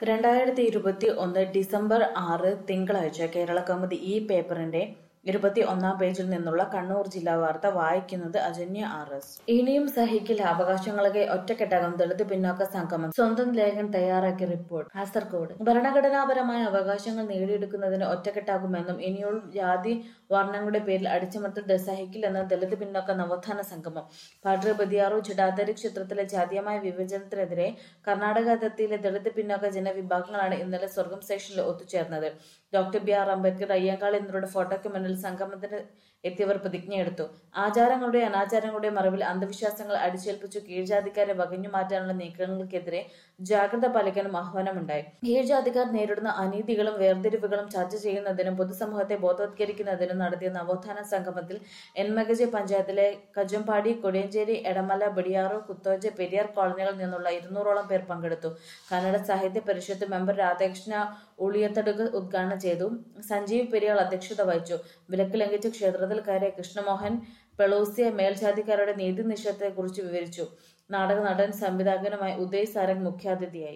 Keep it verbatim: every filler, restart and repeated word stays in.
രണ്ടായിരത്തി ഇരുപത്തി ഒന്ന് ഡിസംബർ ആറ് തിങ്കളാഴ്ച കേരള കൗമുദി ഈ പേപ്പറിന്റെ ഇരുപത്തി ഒന്നാം പേജിൽ നിന്നുള്ള കണ്ണൂർ ജില്ലാ വാർത്ത വായിക്കുന്നത് അജന്യ ആർ എസ്. ഇനിയും സഹിക്കില്ല അവകാശങ്ങളൊക്കെ ഒറ്റക്കെട്ടാകും ദളിത് പിന്നോക്ക സംഗമം. സ്വന്തം ലേഖകൻ തയ്യാറാക്കിയ റിപ്പോർട്ട്. കാസർകോട് ഭരണഘടനാപരമായ അവകാശങ്ങൾ നേടിയെടുക്കുന്നതിന് ഒറ്റക്കെട്ടാകുമെന്നും ഇനിയുള്ള ജാതി വർണ്ണങ്ങളുടെ പേരിൽ അടിച്ചമർത്തൽ സഹിക്കില്ലെന്നും ദളിത് പിന്നോക്ക നവോത്ഥാന സംഗമം. പാട്രി ബദിയാറു ജടാധരി ക്ഷേത്രത്തിലെ ജാതീയമായ വിഭജനത്തിനെതിരെ കർണാടക അതിർത്തിയിലെ ദളിത് പിന്നോക്ക ജനവിഭാഗങ്ങളാണ് ഇന്നലെ സ്വർഗം സ്റ്റേഷനിൽ ഒത്തുചേർന്നത്. Doctor B R Ambedkar, Ayyankali എന്നിവരുടെ ഫോട്ടോയ്ക്ക് മുന്നിൽ സംഗമത്തിന് എത്തിയവർ പ്രതിജ്ഞയെടുത്തു. ആചാരങ്ങളുടെയും അനാചാരങ്ങളുടെയും മറവിൽ അന്ധവിശ്വാസങ്ങൾ അടിച്ചേൽപ്പിച്ചു കീഴ്ജാതിക്കാരെ വകഞ്ഞു മാറ്റാനുള്ള നീക്കങ്ങൾക്കെതിരെ ജാഗ്രത പാലിക്കാനും ആഹ്വാനമുണ്ടായി. കീഴ്ജാതിക്കാർ നേരിടുന്ന അനീതികളും വേർതിരിവുകളും ചർച്ച ചെയ്യുന്നതിനും പൊതുസമൂഹത്തെ ബോധവത്കരിക്കുന്നതിനും നടത്തിയ നവോത്ഥാന സംഗമത്തിൽ എൻമകജെ പഞ്ചായത്തിലെ കജുംപാടി, കൊടിയഞ്ചേരി, എടമല, ബഡിയാറു, കുത്തോജ്, പെരിയാർ കോളനികളിൽ നിന്നുള്ള ഇരുന്നൂറോളം പേർ പങ്കെടുത്തു. കന്നഡ സാഹിത്യ പരിഷത്ത് മെമ്പർ രാധാകൃഷ്ണ ഉളിയത്തടുക്ക് ഉദ്ഘാടനം ചെയ്തു. സഞ്ജീവ് പെരിയാൾ അധ്യക്ഷത വഹിച്ചു. വിലക്ക് ലംഘിച്ച് ക്ഷേത്രത്തിൽ കയറിയ കൃഷ്ണമോഹൻ പെളൂസിയ മേൽജാതിക്കാരുടെ നീതി നിഷേധത്തെക്കുറിച്ച് വിവരിച്ചു. നാടക നടൻ സംവിധായകനുമായ ഉദയ് സാരംഗ് മുഖ്യാതിഥിയായി.